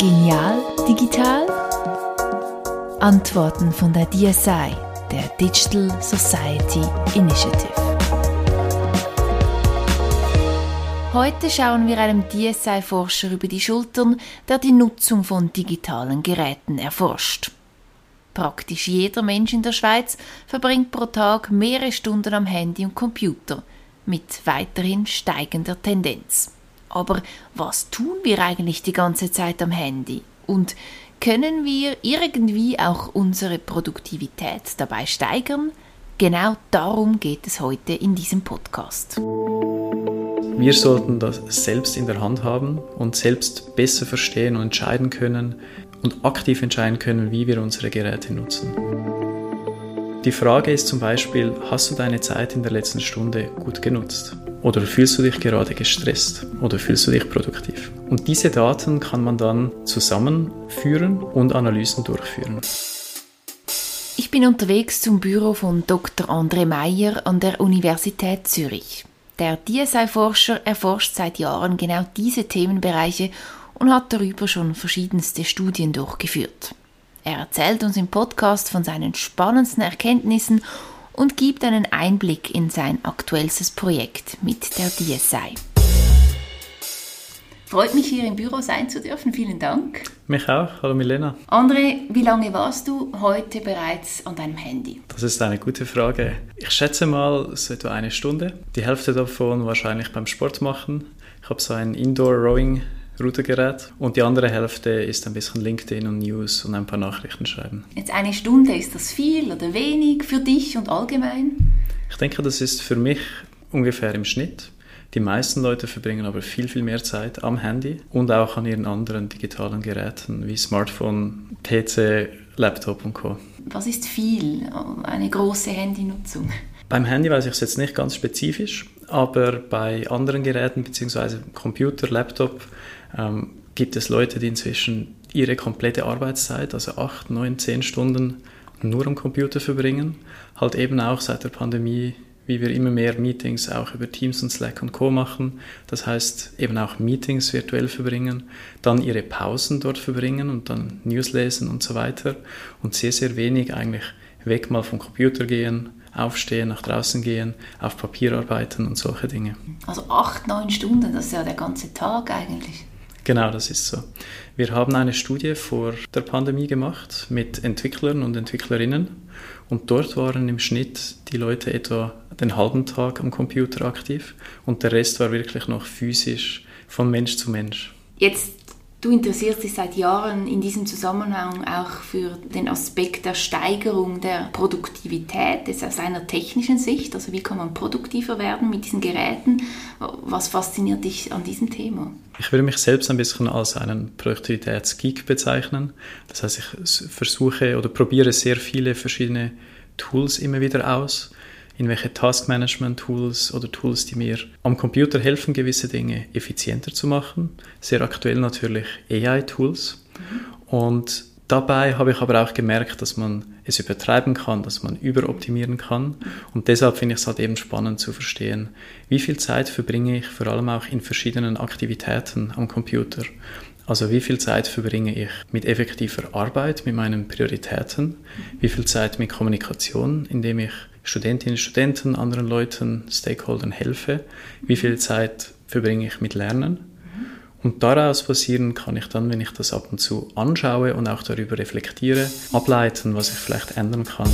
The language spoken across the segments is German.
Genial digital? Antworten von der DSI, der Digital Society Initiative. Heute schauen wir einem DSI-Forscher über die Schultern, der die Nutzung von digitalen Geräten erforscht. Praktisch jeder Mensch in der Schweiz verbringt pro Tag mehrere Stunden am Handy und Computer, mit weiterhin steigender Tendenz. Aber was tun wir eigentlich die ganze Zeit am Handy? Und können wir irgendwie auch unsere Produktivität dabei steigern? Genau darum geht es heute in diesem Podcast. Wir sollten das selbst in der Hand haben und selbst besser verstehen und entscheiden können und aktiv entscheiden können, wie wir unsere Geräte nutzen. Die Frage ist zum Beispiel, hast du deine Zeit in der letzten Stunde gut genutzt? Oder fühlst du dich gerade gestresst? Oder fühlst du dich produktiv? Und diese Daten kann man dann zusammenführen und Analysen durchführen. Ich bin unterwegs zum Büro von Dr. André Meyer an der Universität Zürich. Der DSI-Forscher erforscht seit Jahren genau diese Themenbereiche und hat darüber schon verschiedenste Studien durchgeführt. Er erzählt uns im Podcast von seinen spannendsten Erkenntnissen und gibt einen Einblick in sein aktuellstes Projekt mit der DSI. Freut mich, hier im Büro sein zu dürfen. Vielen Dank. Mich auch. Hallo Milena. André, wie lange warst du heute bereits an deinem Handy? Das ist eine gute Frage. Ich schätze mal so etwa eine Stunde. Die Hälfte davon wahrscheinlich beim Sport machen. Ich habe so ein Indoor-Rowing-Routergerät und die andere Hälfte ist ein bisschen LinkedIn und News und ein paar Nachrichten schreiben. Jetzt eine Stunde, ist das viel oder wenig für dich und allgemein? Ich denke, das ist für mich ungefähr im Schnitt. Die meisten Leute verbringen aber viel, viel mehr Zeit am Handy und auch an ihren anderen digitalen Geräten wie Smartphone, PC, Laptop und Co. Was ist viel, eine große Handynutzung? Beim Handy weiß ich es jetzt nicht ganz spezifisch, aber bei anderen Geräten bzw. Computer, Laptop gibt es Leute, die inzwischen ihre komplette Arbeitszeit, also 8, 9, 10 Stunden nur am Computer verbringen. Halt eben auch seit der Pandemie, wie wir immer mehr Meetings auch über Teams und Slack und Co. machen. Das heißt, eben auch Meetings virtuell verbringen, dann ihre Pausen dort verbringen und dann News lesen und so weiter. Und sehr, sehr wenig eigentlich weg mal vom Computer gehen, aufstehen, nach draußen gehen, auf Papier arbeiten und solche Dinge. Also 8, 9 Stunden, das ist ja der ganze Tag eigentlich. Genau, das ist so. Wir haben eine Studie vor der Pandemie gemacht mit Entwicklern und Entwicklerinnen und dort waren im Schnitt die Leute etwa den halben Tag am Computer aktiv und der Rest war wirklich noch physisch von Mensch zu Mensch. Jetzt, du interessierst dich seit Jahren in diesem Zusammenhang auch für den Aspekt der Steigerung der Produktivität, das aus einer technischen Sicht, also wie kann man produktiver werden mit diesen Geräten? Was fasziniert dich an diesem Thema? Ich würde mich selbst ein bisschen als einen Produktivitätsgeek bezeichnen. Das heißt, ich versuche oder probiere sehr viele verschiedene Tools immer wieder aus. Irgendwelche Taskmanagement-Tools oder Tools, die mir am Computer helfen, gewisse Dinge effizienter zu machen. Sehr aktuell natürlich AI-Tools. Und dabei habe ich aber auch gemerkt, dass man es übertreiben kann, dass man überoptimieren kann. Und deshalb finde ich es halt eben spannend zu verstehen, wie viel Zeit verbringe ich vor allem auch in verschiedenen Aktivitäten am Computer. Also wie viel Zeit verbringe ich mit effektiver Arbeit, mit meinen Prioritäten, wie viel Zeit mit Kommunikation, indem ich Studentinnen, Studenten, anderen Leuten, Stakeholdern helfe, wie viel Zeit verbringe ich mit Lernen. Und daraus basierend kann ich dann, wenn ich das ab und zu anschaue und auch darüber reflektiere, ableiten, was ich vielleicht ändern kann.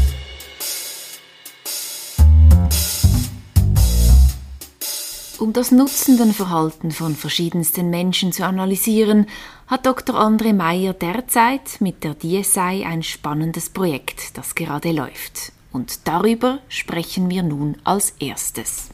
Um das Nutzendenverhalten von verschiedensten Menschen zu analysieren, hat Dr. André Meyer derzeit mit der DSI ein spannendes Projekt, das gerade läuft. Und darüber sprechen wir nun als erstes.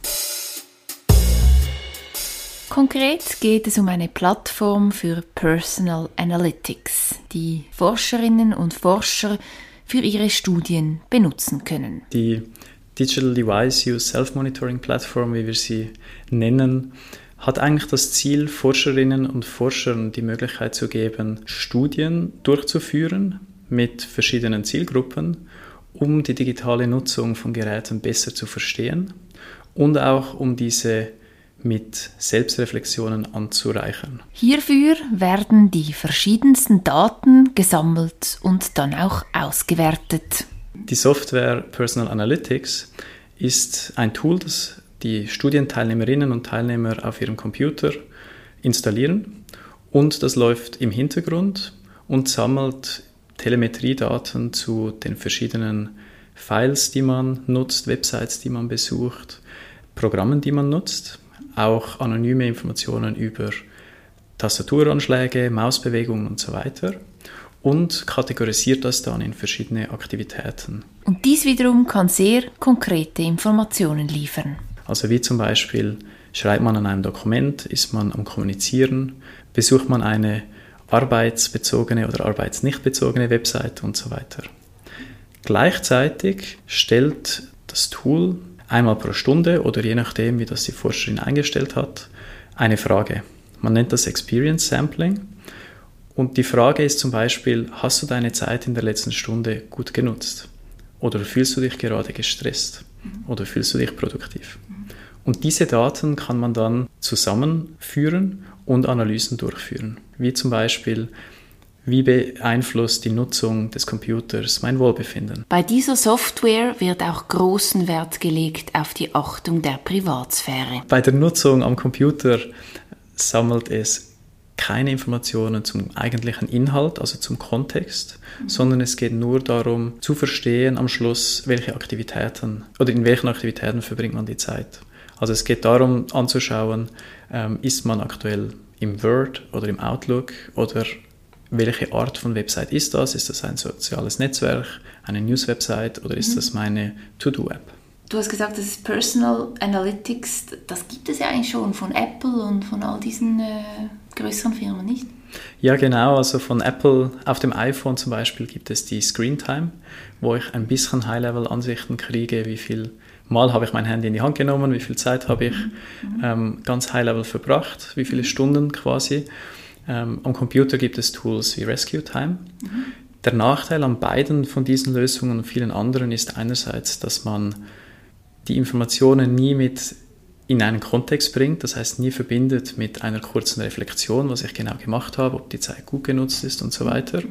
Konkret geht es um eine Plattform für Personal Analytics, die Forscherinnen und Forscher für ihre Studien benutzen können. Die Digital Device Use Self-Monitoring Plattform, wie wir sie nennen, hat eigentlich das Ziel, Forscherinnen und Forschern die Möglichkeit zu geben, Studien durchzuführen mit verschiedenen Zielgruppen, um die digitale Nutzung von Geräten besser zu verstehen und auch um diese mit Selbstreflexionen anzureichern. Hierfür werden die verschiedensten Daten gesammelt und dann auch ausgewertet. Die Software Personal Analytics ist ein Tool, das die Studienteilnehmerinnen und Teilnehmer auf ihrem Computer installieren, und das läuft im Hintergrund und sammelt Telemetriedaten zu den verschiedenen Files, die man nutzt, Websites, die man besucht, Programmen, die man nutzt, auch anonyme Informationen über Tastaturanschläge, Mausbewegungen und so weiter, und kategorisiert das dann in verschiedene Aktivitäten. Und dies wiederum kann sehr konkrete Informationen liefern. Also wie zum Beispiel, schreibt man an einem Dokument, ist man am Kommunizieren, besucht man eine arbeitsbezogene oder arbeitsnichtbezogene Website und so weiter. Gleichzeitig stellt das Tool einmal pro Stunde oder je nachdem, wie das die Forscherin eingestellt hat, eine Frage. Man nennt das Experience Sampling. Und die Frage ist zum Beispiel, hast du deine Zeit in der letzten Stunde gut genutzt? Oder fühlst du dich gerade gestresst? Oder fühlst du dich produktiv? Und diese Daten kann man dann zusammenführen und Analysen durchführen. Wie zum Beispiel, wie beeinflusst die Nutzung des Computers mein Wohlbefinden? Bei dieser Software wird auch großen Wert gelegt auf die Achtung der Privatsphäre. Bei der Nutzung am Computer sammelt es keine Informationen zum eigentlichen Inhalt, also zum Kontext, sondern es geht nur darum, zu verstehen am Schluss, welche Aktivitäten oder in welchen Aktivitäten verbringt man die Zeit. Also es geht darum anzuschauen, ist man aktuell im Word oder im Outlook oder welche Art von Website ist das? Ist das ein soziales Netzwerk, eine News-Website oder ist das meine To-Do-App? Du hast gesagt, das ist Personal Analytics. Das gibt es ja eigentlich schon von Apple und von all diesen größeren Firmen, nicht? Ja, genau. Also von Apple auf dem iPhone zum Beispiel gibt es die Screen Time, wo ich ein bisschen High-Level-Ansichten kriege, wie viel Mal habe ich mein Handy in die Hand genommen, wie viel Zeit habe ich ganz High-Level verbracht, wie viele Stunden quasi. Am Computer gibt es Tools wie Rescue Time. Der Nachteil an beiden von diesen Lösungen und vielen anderen ist einerseits, dass man die Informationen nie mit in einen Kontext bringt, das heißt nie verbindet mit einer kurzen Reflexion, was ich genau gemacht habe, ob die Zeit gut genutzt ist und so weiter.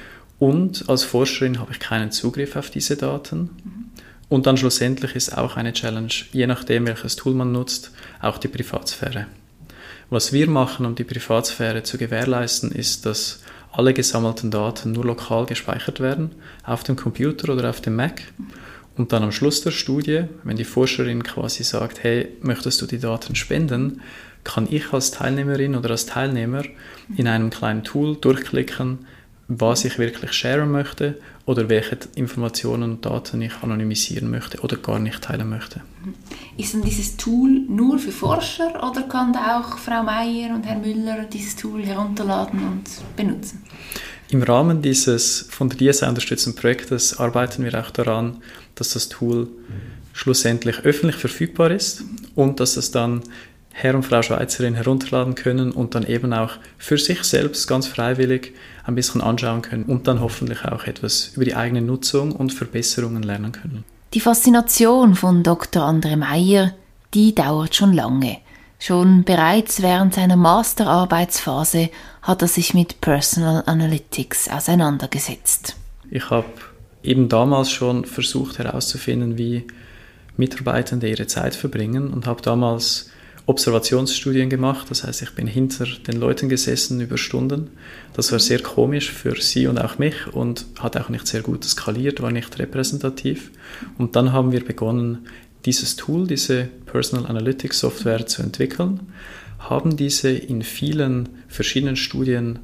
Und als Forscherin habe ich keinen Zugriff auf diese Daten. Und dann schlussendlich ist auch eine Challenge, je nachdem welches Tool man nutzt, auch die Privatsphäre. Was wir machen, um die Privatsphäre zu gewährleisten, ist, dass alle gesammelten Daten nur lokal gespeichert werden, auf dem Computer oder auf dem Mac. Und dann am Schluss der Studie, wenn die Forscherin quasi sagt, hey, möchtest du die Daten spenden, kann ich als Teilnehmerin oder als Teilnehmer in einem kleinen Tool durchklicken, was ich wirklich sharen möchte oder welche Informationen und Daten ich anonymisieren möchte oder gar nicht teilen möchte. Ist denn dieses Tool nur für Forscher oder kann da auch Frau Meier und Herr Müller dieses Tool herunterladen und benutzen? Im Rahmen dieses von der DSA unterstützten Projektes arbeiten wir auch daran, dass das Tool schlussendlich öffentlich verfügbar ist und dass es dann Herr und Frau Schweizerin herunterladen können und dann eben auch für sich selbst ganz freiwillig ein bisschen anschauen können und dann hoffentlich auch etwas über die eigene Nutzung und Verbesserungen lernen können. Die Faszination von Dr. André Meier, die dauert schon lange. Schon bereits während seiner Masterarbeitsphase hat er sich mit Personal Analytics auseinandergesetzt. Ich habe eben damals schon versucht herauszufinden, wie Mitarbeitende ihre Zeit verbringen und habe damals Observationsstudien gemacht. Das heißt, ich bin hinter den Leuten gesessen über Stunden. Das war sehr komisch für sie und auch mich und hat auch nicht sehr gut skaliert, war nicht repräsentativ. Und dann haben wir begonnen, dieses Tool, diese Personal Analytics Software zu entwickeln, haben diese in vielen verschiedenen Studien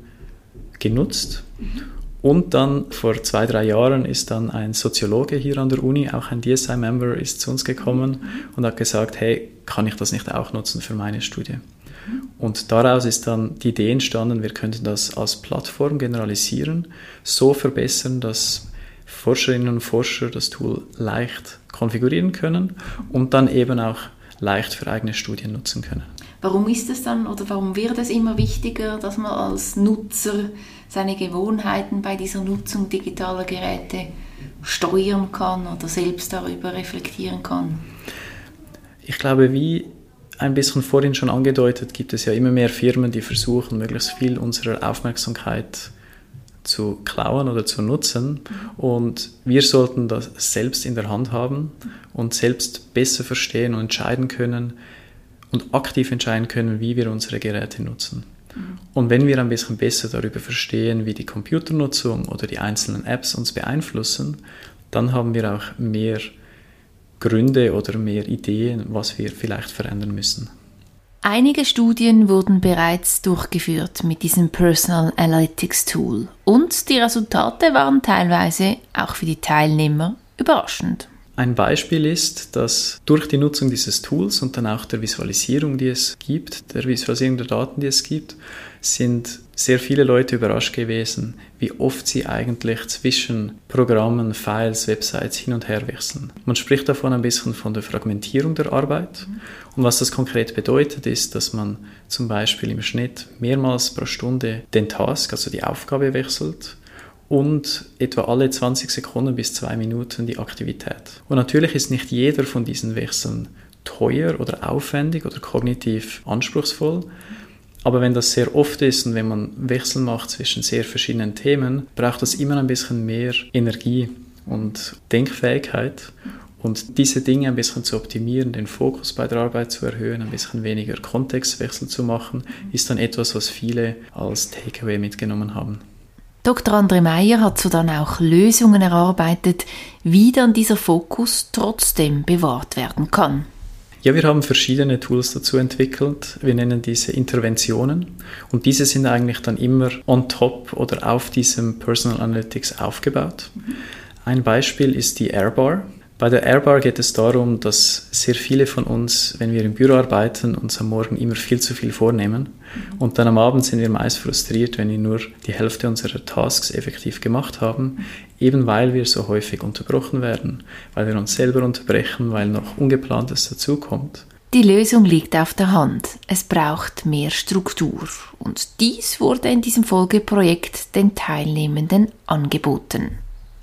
genutzt. Und dann vor 2-3 Jahren ist dann ein Soziologe hier an der Uni, auch ein DSI-Member, ist zu uns gekommen und hat gesagt, hey, kann ich das nicht auch nutzen für meine Studie? Und daraus ist dann die Idee entstanden, wir könnten das als Plattform generalisieren, so verbessern, dass Forscherinnen und Forscher das Tool leicht konfigurieren können und dann eben auch leicht für eigene Studien nutzen können. Warum ist es dann oder warum wird es immer wichtiger, dass man als Nutzer seine Gewohnheiten bei dieser Nutzung digitaler Geräte steuern kann oder selbst darüber reflektieren kann? Ich glaube, wie ein bisschen vorhin schon angedeutet, gibt es ja immer mehr Firmen, die versuchen, möglichst viel unserer Aufmerksamkeit zu klauen oder zu nutzen. Und wir sollten das selbst in der Hand haben und selbst besser verstehen und entscheiden können und aktiv entscheiden können, wie wir unsere Geräte nutzen. Und wenn wir ein bisschen besser darüber verstehen, wie die Computernutzung oder die einzelnen Apps uns beeinflussen, dann haben wir auch mehr Gründe oder mehr Ideen, was wir vielleicht verändern müssen. Einige Studien wurden bereits durchgeführt mit diesem Personal Analytics Tool und die Resultate waren teilweise auch für die Teilnehmer überraschend. Ein Beispiel ist, dass durch die Nutzung dieses Tools und dann auch der Visualisierung, die es gibt, der Visualisierung der Daten, die es gibt, sind sehr viele Leute überrascht gewesen, wie oft sie eigentlich zwischen Programmen, Files, Websites hin und her wechseln. Man spricht davon ein bisschen von der Fragmentierung der Arbeit. Und was das konkret bedeutet, ist, dass man zum Beispiel im Schnitt mehrmals pro Stunde den Task, also die Aufgabe wechselt, und etwa alle 20 Sekunden bis 2 Minuten die Aktivität. Und natürlich ist nicht jeder von diesen Wechseln teuer oder aufwendig oder kognitiv anspruchsvoll, aber wenn das sehr oft ist und wenn man Wechsel macht zwischen sehr verschiedenen Themen, braucht das immer ein bisschen mehr Energie und Denkfähigkeit. Und diese Dinge ein bisschen zu optimieren, den Fokus bei der Arbeit zu erhöhen, ein bisschen weniger Kontextwechsel zu machen, ist dann etwas, was viele als Takeaway mitgenommen haben. Dr. André Meyer hat so dann auch Lösungen erarbeitet, wie dann dieser Fokus trotzdem bewahrt werden kann. Ja, wir haben verschiedene Tools dazu entwickelt. Wir nennen diese Interventionen und diese sind eigentlich dann immer on top oder auf diesem Personal Analytics aufgebaut. Ein Beispiel ist die Airbar. Bei der Airbar geht es darum, dass sehr viele von uns, wenn wir im Büro arbeiten, uns am Morgen immer viel zu viel vornehmen. Und dann am Abend sind wir meist frustriert, wenn wir nur die Hälfte unserer Tasks effektiv gemacht haben, eben weil wir so häufig unterbrochen werden, weil wir uns selber unterbrechen, weil noch Ungeplantes dazukommt. Die Lösung liegt auf der Hand. Es braucht mehr Struktur. Und dies wurde in diesem Folgeprojekt den Teilnehmenden angeboten.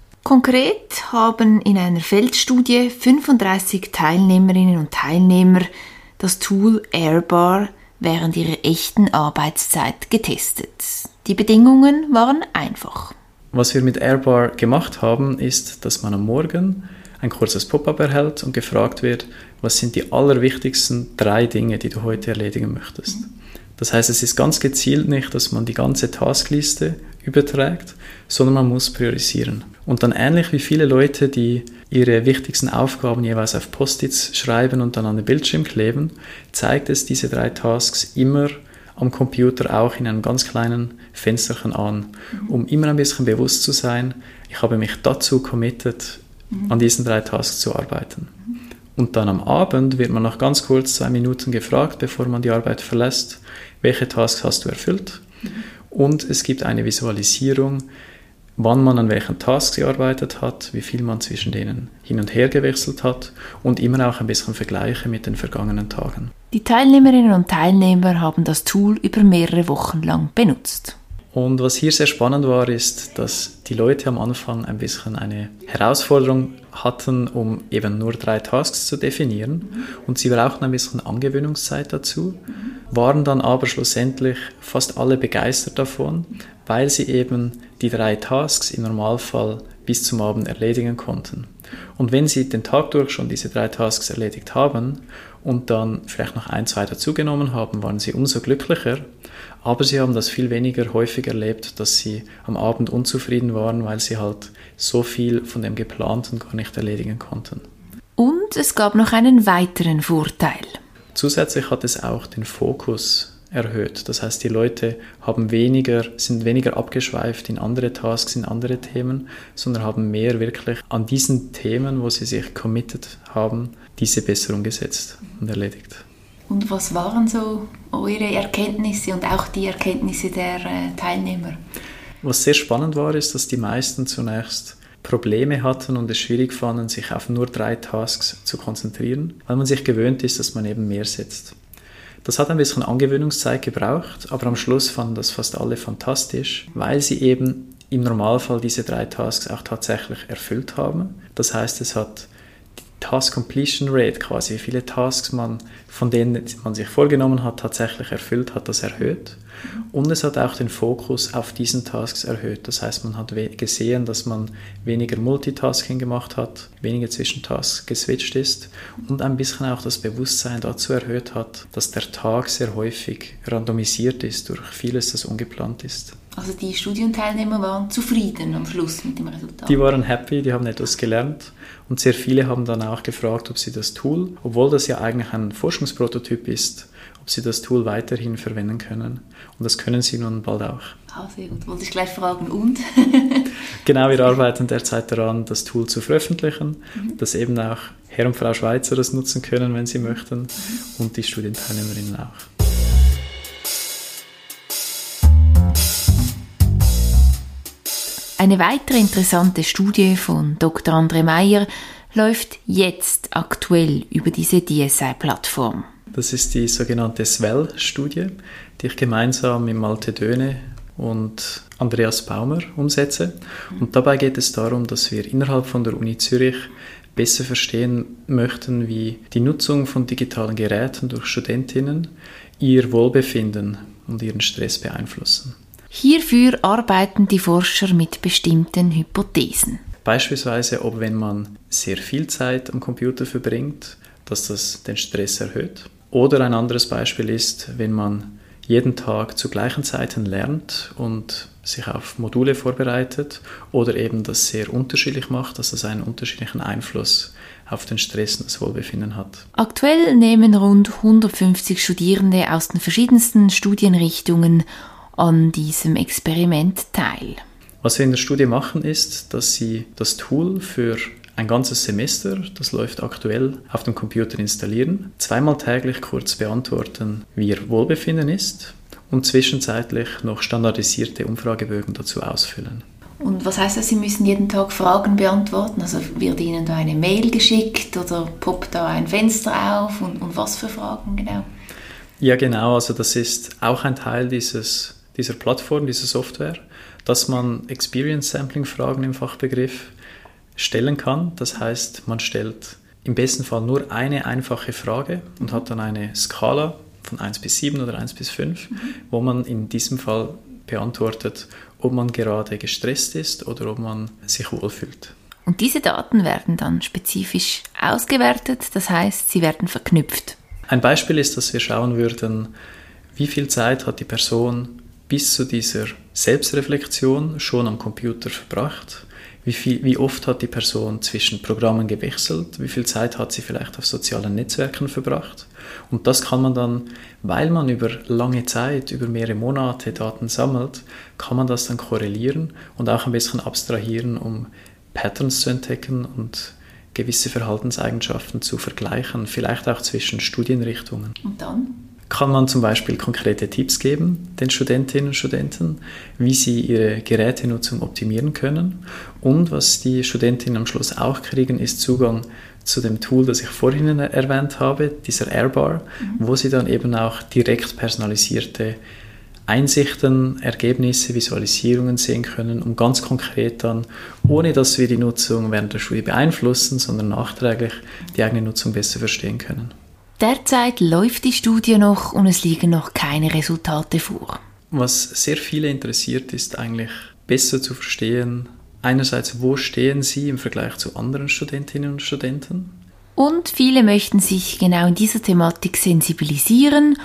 Konkret haben in einer Feldstudie 35 Teilnehmerinnen und Teilnehmer das Tool Airbar während ihrer echten Arbeitszeit getestet. Die Bedingungen waren einfach. Was wir mit Airbar gemacht haben, ist, dass man am Morgen ein kurzes Pop-up erhält und gefragt wird, was sind die allerwichtigsten 3 Dinge, die du heute erledigen möchtest. Das heißt, es ist ganz gezielt nicht, dass man die ganze Taskliste überträgt, sondern man muss priorisieren. Und dann ähnlich wie viele Leute, die ihre wichtigsten Aufgaben jeweils auf Post-its schreiben und dann an den Bildschirm kleben, zeigt es diese 3 Tasks immer am Computer auch in einem ganz kleinen Fensterchen an, um immer ein bisschen bewusst zu sein, ich habe mich dazu committed, an diesen 3 Tasks zu arbeiten. Und dann am Abend wird man noch ganz kurz 2 Minuten gefragt, bevor man die Arbeit verlässt, welche Tasks hast du erfüllt? Und es gibt eine Visualisierung, wann man an welchen Tasks gearbeitet hat, wie viel man zwischen denen hin und her gewechselt hat und immer auch ein bisschen Vergleiche mit den vergangenen Tagen. Die Teilnehmerinnen und Teilnehmer haben das Tool über mehrere Wochen lang benutzt. Und was hier sehr spannend war, ist, dass die Leute am Anfang ein bisschen eine Herausforderung hatten, um eben nur 3 Tasks zu definieren. Und sie brauchten ein bisschen Angewöhnungszeit dazu, waren dann aber schlussendlich fast alle begeistert davon, weil sie eben die 3 Tasks im Normalfall bis zum Abend erledigen konnten. Und wenn sie den Tag durch schon diese 3 Tasks erledigt haben und dann vielleicht noch 1, 2 dazugenommen haben, waren sie umso glücklicher. Aber sie haben das viel weniger häufig erlebt, dass sie am Abend unzufrieden waren, weil sie halt so viel von dem Geplanten gar nicht erledigen konnten. Und es gab noch einen weiteren Vorteil. Zusätzlich hat es auch den Fokus erhöht. Das heißt, die Leute sind weniger abgeschweift in andere Tasks, in andere Themen, sondern haben mehr wirklich an diesen Themen, wo sie sich committed haben, diese besser umgesetzt und erledigt. Und was waren so eure Erkenntnisse und auch die Erkenntnisse der Teilnehmer? Was sehr spannend war, ist, dass die meisten zunächst Probleme hatten und es schwierig fanden, sich auf nur 3 Tasks zu konzentrieren, weil man sich gewöhnt ist, dass man eben mehr setzt. Das hat ein bisschen Angewöhnungszeit gebraucht, aber am Schluss fanden das fast alle fantastisch, weil sie eben im Normalfall diese 3 Tasks auch tatsächlich erfüllt haben. Das heißt, es hat Task Completion Rate, quasi wie viele Tasks man von denen man sich vorgenommen hat, tatsächlich erfüllt hat, das erhöht. Und es hat auch den Fokus auf diesen Tasks erhöht. Das heißt, man hat gesehen, dass man weniger Multitasking gemacht hat, weniger zwischen Tasks geswitcht ist und ein bisschen auch das Bewusstsein dazu erhöht hat, dass der Tag sehr häufig randomisiert ist durch vieles, das ungeplant ist. Also die Studienteilnehmer waren zufrieden am Schluss mit dem Resultat? Die waren happy, die haben etwas gelernt und sehr viele haben dann auch gefragt, ob sie das Tool, obwohl das ja eigentlich ein Forschungsprototyp ist, ob sie das Tool weiterhin verwenden können. Und das können sie nun bald auch. Ah, sehr gut. Wollte ich gleich fragen, und? Genau, wir arbeiten derzeit daran, das Tool zu veröffentlichen, dass eben auch Herr und Frau Schweizer das nutzen können, wenn sie möchten, und die Studienteilnehmerinnen auch. Eine weitere interessante Studie von Dr. André Meyer läuft jetzt aktuell über diese DSI-Plattform. Das ist die sogenannte SWEL-Studie, die ich gemeinsam mit Malte Döhne und Andreas Baumer umsetze. Und dabei geht es darum, dass wir innerhalb von der Uni Zürich besser verstehen möchten, wie die Nutzung von digitalen Geräten durch Studentinnen ihr Wohlbefinden und ihren Stress beeinflussen. Hierfür arbeiten die Forscher mit bestimmten Hypothesen. Beispielsweise, ob wenn man sehr viel Zeit am Computer verbringt, dass das den Stress erhöht. Oder ein anderes Beispiel ist, wenn man jeden Tag zu gleichen Zeiten lernt und sich auf Module vorbereitet oder eben das sehr unterschiedlich macht, dass das einen unterschiedlichen Einfluss auf den Stress und das Wohlbefinden hat. Aktuell nehmen rund 150 Studierende aus den verschiedensten Studienrichtungen an diesem Experiment teil. Was wir in der Studie machen, ist, dass sie das Tool für ein ganzes Semester, das läuft aktuell, auf dem Computer installieren, zweimal täglich kurz beantworten, wie ihr Wohlbefinden ist und zwischenzeitlich noch standardisierte Umfragebögen dazu ausfüllen. Und was heißt das, Sie müssen jeden Tag Fragen beantworten? Also wird Ihnen da eine Mail geschickt oder poppt da ein Fenster auf und was für Fragen genau? Ja genau, also das ist auch ein Teil dieser Plattform, dieser Software, dass man Experience-Sampling-Fragen im Fachbegriff stellen kann. Das heißt, man stellt im besten Fall nur eine einfache Frage und hat dann eine Skala von 1 bis 7 oder 1 bis 5, wo man in diesem Fall beantwortet, ob man gerade gestresst ist oder ob man sich wohlfühlt. Und diese Daten werden dann spezifisch ausgewertet, das heißt, sie werden verknüpft. Ein Beispiel ist, dass wir schauen würden, wie viel Zeit hat die Person bis zu dieser Selbstreflexion schon am Computer verbracht, wie oft hat die Person zwischen Programmen gewechselt, wie viel Zeit hat sie vielleicht auf sozialen Netzwerken verbracht. Und das kann man dann, weil man über lange Zeit, über mehrere Monate Daten sammelt, kann man das dann korrelieren und auch ein bisschen abstrahieren, um Patterns zu entdecken und gewisse Verhaltenseigenschaften zu vergleichen, vielleicht auch zwischen Studienrichtungen. Und dann? Kann man zum Beispiel konkrete Tipps geben den Studentinnen und Studenten, wie sie ihre Gerätenutzung optimieren können. Und was die Studentinnen am Schluss auch kriegen, ist Zugang zu dem Tool, das ich vorhin erwähnt habe, dieser Airbar, wo sie dann eben auch direkt personalisierte Einsichten, Ergebnisse, Visualisierungen sehen können, um ganz konkret dann, ohne dass wir die Nutzung während der Studie beeinflussen, sondern nachträglich die eigene Nutzung besser verstehen können. Derzeit läuft die Studie noch und es liegen noch keine Resultate vor. Was sehr viele interessiert, ist eigentlich besser zu verstehen, einerseits, wo stehen sie im Vergleich zu anderen Studentinnen und Studenten? Und viele möchten sich genau in dieser Thematik sensibilisieren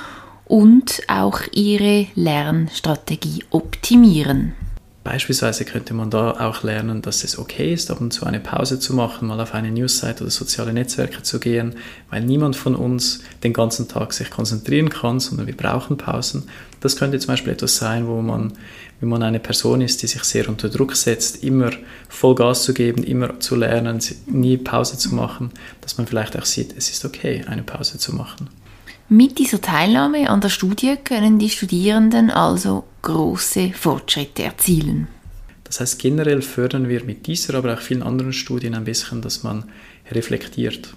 und auch ihre Lernstrategie optimieren. Beispielsweise könnte man da auch lernen, dass es okay ist, ab und zu eine Pause zu machen, mal auf eine Newsseite oder soziale Netzwerke zu gehen, weil niemand von uns den ganzen Tag sich konzentrieren kann, sondern wir brauchen Pausen. Das könnte zum Beispiel etwas sein, wenn man eine Person ist, die sich sehr unter Druck setzt, immer Vollgas zu geben, immer zu lernen, nie Pause zu machen, dass man vielleicht auch sieht, es ist okay, eine Pause zu machen. Mit dieser Teilnahme an der Studie können die Studierenden also große Fortschritte erzielen. Das heißt, generell fördern wir mit dieser, aber auch vielen anderen Studien ein bisschen, dass man reflektiert.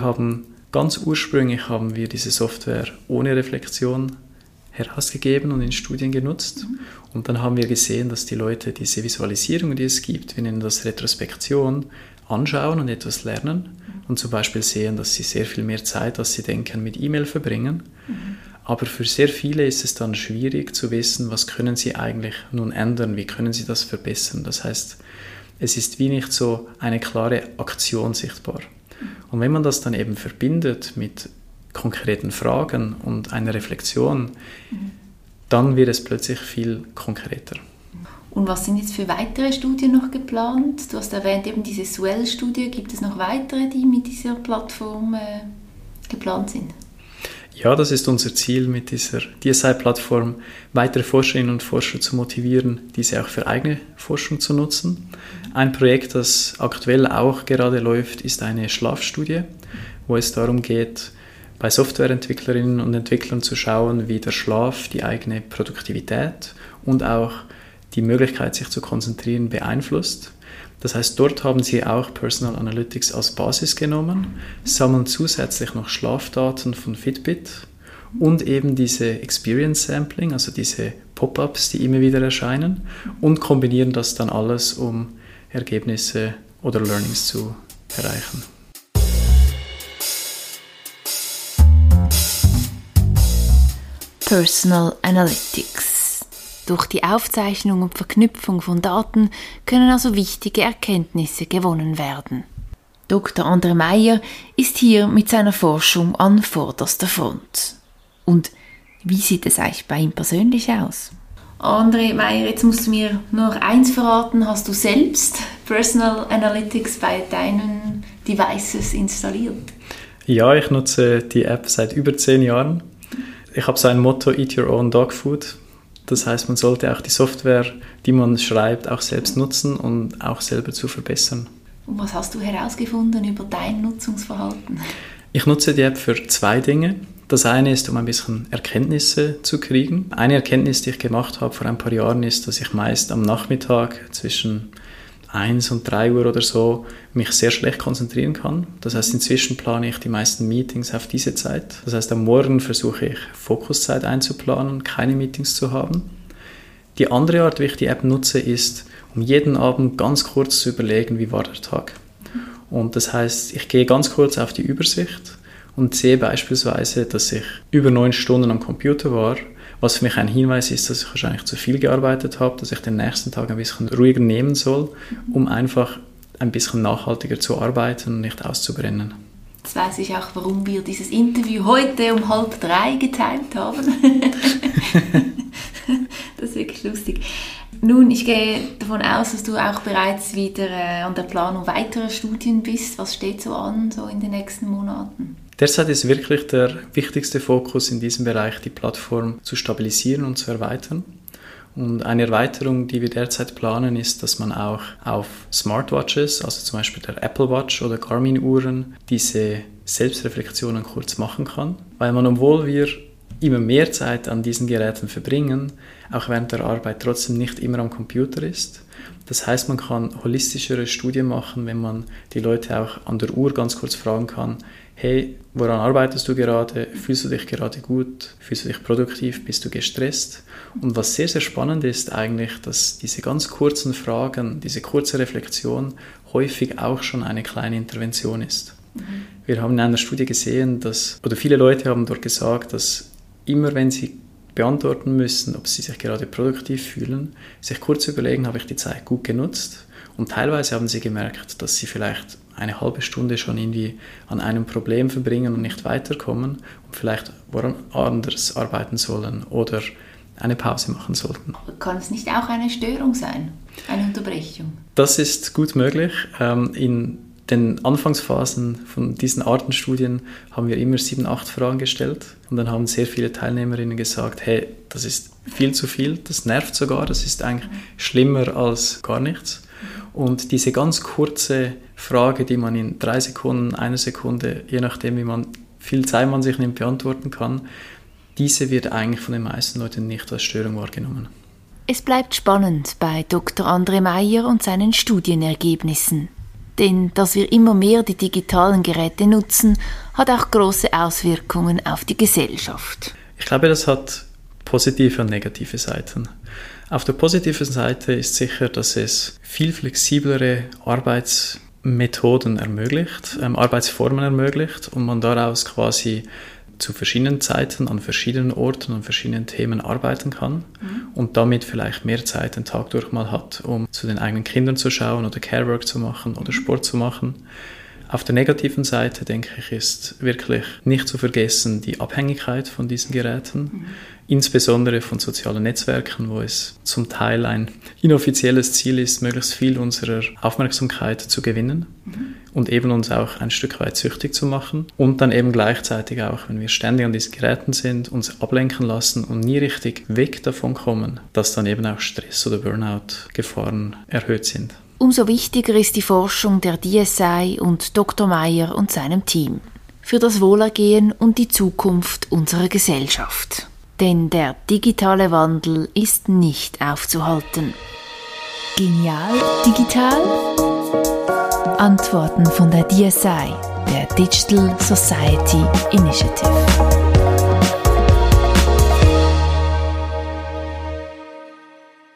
Ganz ursprünglich haben wir diese Software ohne Reflexion herausgegeben und in Studien genutzt. Und dann haben wir gesehen, dass die Leute diese Visualisierung, die es gibt, wir nennen das Retrospektion, anschauen und etwas lernen. und zum Beispiel sehen, dass sie sehr viel mehr Zeit, als sie denken, mit E-Mail verbringen. Aber für sehr viele ist es dann schwierig zu wissen, was können sie eigentlich nun ändern, wie können sie das verbessern. Das heißt, es ist wie nicht so eine klare Aktion sichtbar. Und wenn man das dann eben verbindet mit konkreten Fragen und einer Reflexion, dann wird es plötzlich viel konkreter. Und was sind jetzt für weitere Studien noch geplant? Du hast erwähnt eben diese Swell-Studie. Gibt es noch weitere, die mit dieser Plattform geplant sind? Ja, das ist unser Ziel mit dieser DSI-Plattform, weitere Forscherinnen und Forscher zu motivieren, diese auch für eigene Forschung zu nutzen. Ein Projekt, das aktuell auch gerade läuft, ist eine Schlafstudie, wo es darum geht, bei Softwareentwicklerinnen und Entwicklern zu schauen, wie der Schlaf die eigene Produktivität und auch die Möglichkeit, sich zu konzentrieren, beeinflusst. Das heißt, dort haben sie auch Personal Analytics als Basis genommen, sammeln zusätzlich noch Schlafdaten von Fitbit und eben diese Experience Sampling, also diese Pop-ups, die immer wieder erscheinen, und kombinieren das dann alles, um Ergebnisse oder Learnings zu erreichen. Personal Analytics. Durch die Aufzeichnung und Verknüpfung von Daten können also wichtige Erkenntnisse gewonnen werden. Dr. André Meyer ist hier mit seiner Forschung an vorderster Front. Und wie sieht es eigentlich bei ihm persönlich aus? André Meyer, jetzt musst du mir noch eins verraten. Hast du selbst Personal Analytics bei deinen Devices installiert? Ja, ich nutze die App seit über 10 Jahren. Ich habe so ein Motto, Eat Your Own Dog Food. Das heißt, man sollte auch die Software, die man schreibt, auch selbst nutzen und auch selber zu verbessern. Und was hast du herausgefunden über dein Nutzungsverhalten? Ich nutze die App für 2 Dinge. Das eine ist, um ein bisschen Erkenntnisse zu kriegen. Eine Erkenntnis, die ich gemacht habe vor ein paar Jahren, ist, dass ich meist am Nachmittag zwischen 1 und 3 Uhr oder so mich sehr schlecht konzentrieren kann. Das heißt, inzwischen plane ich die meisten Meetings auf diese Zeit. Das heißt, am Morgen versuche ich, Fokuszeit einzuplanen, keine Meetings zu haben. Die andere Art, wie ich die App nutze, ist, um jeden Abend ganz kurz zu überlegen, wie war der Tag. Und das heißt, ich gehe ganz kurz auf die Übersicht und sehe beispielsweise, dass ich über 9 Stunden am Computer war, was für mich ein Hinweis ist, dass ich wahrscheinlich zu viel gearbeitet habe, dass ich den nächsten Tag ein bisschen ruhiger nehmen soll, um einfach ein bisschen nachhaltiger zu arbeiten und nicht auszubrennen. Jetzt weiss ich auch, warum wir dieses Interview heute um 2:30 geteilt haben. Das ist wirklich lustig. Nun, ich gehe davon aus, dass du auch bereits wieder an der Planung weiterer Studien bist. Was steht so an, so in den nächsten Monaten? Derzeit ist wirklich der wichtigste Fokus in diesem Bereich, die Plattform zu stabilisieren und zu erweitern. Und eine Erweiterung, die wir derzeit planen, ist, dass man auch auf Smartwatches, also zum Beispiel der Apple Watch oder Garmin-Uhren, diese Selbstreflexionen kurz machen kann. Weil man, obwohl wir immer mehr Zeit an diesen Geräten verbringen, auch während der Arbeit trotzdem nicht immer am Computer ist. Das heißt, man kann holistischere Studien machen, wenn man die Leute auch an der Uhr ganz kurz fragen kann, hey, woran arbeitest du gerade? Fühlst du dich gerade gut? Fühlst du dich produktiv? Bist du gestresst? Und was sehr, sehr spannend ist eigentlich, dass diese ganz kurzen Fragen, diese kurze Reflexion häufig auch schon eine kleine Intervention ist. Wir haben in einer Studie gesehen, oder viele Leute haben dort gesagt, dass immer wenn sie beantworten müssen, ob sie sich gerade produktiv fühlen, sich kurz überlegen, habe ich die Zeit gut genutzt? Und teilweise haben sie gemerkt, dass sie vielleicht eine halbe Stunde schon irgendwie an einem Problem verbringen und nicht weiterkommen und vielleicht woran anders arbeiten sollen oder eine Pause machen sollten. Kann es nicht auch eine Störung sein, eine Unterbrechung? Das ist gut möglich. In den Anfangsphasen von diesen Artenstudien haben wir immer 7, 8 Fragen gestellt und dann haben sehr viele Teilnehmerinnen gesagt, hey, das ist viel zu viel, das nervt sogar, das ist eigentlich schlimmer als gar nichts. Und diese ganz kurze Frage, die man in 3 Sekunden, 1 Sekunde, je nachdem wie viel Zeit man sich nimmt, beantworten kann, diese wird eigentlich von den meisten Leuten nicht als Störung wahrgenommen. Es bleibt spannend bei Dr. André Meyer und seinen Studienergebnissen. Denn dass wir immer mehr die digitalen Geräte nutzen, hat auch große Auswirkungen auf die Gesellschaft. Ich glaube, das hat positive und negative Seiten. Auf der positiven Seite ist sicher, dass es viel flexiblere Methoden ermöglicht, Arbeitsformen ermöglicht und man daraus quasi zu verschiedenen Zeiten, an verschiedenen Orten, an verschiedenen Themen arbeiten kann und damit vielleicht mehr Zeit den Tag durch mal hat, um zu den eigenen Kindern zu schauen oder Carework zu machen oder Sport zu machen. Auf der negativen Seite, denke ich, ist wirklich nicht zu vergessen die Abhängigkeit von diesen Geräten, insbesondere von sozialen Netzwerken, wo es zum Teil ein inoffizielles Ziel ist, möglichst viel unserer Aufmerksamkeit zu gewinnen und eben uns auch ein Stück weit süchtig zu machen und dann eben gleichzeitig auch, wenn wir ständig an diesen Geräten sind, uns ablenken lassen und nie richtig weg davon kommen, dass dann eben auch Stress- oder Burnout-Gefahren erhöht sind. Umso wichtiger ist die Forschung der DSI und Dr. Meyer und seinem Team für das Wohlergehen und die Zukunft unserer Gesellschaft. Denn der digitale Wandel ist nicht aufzuhalten. Genial digital? Antworten von der DSI, der Digital Society Initiative.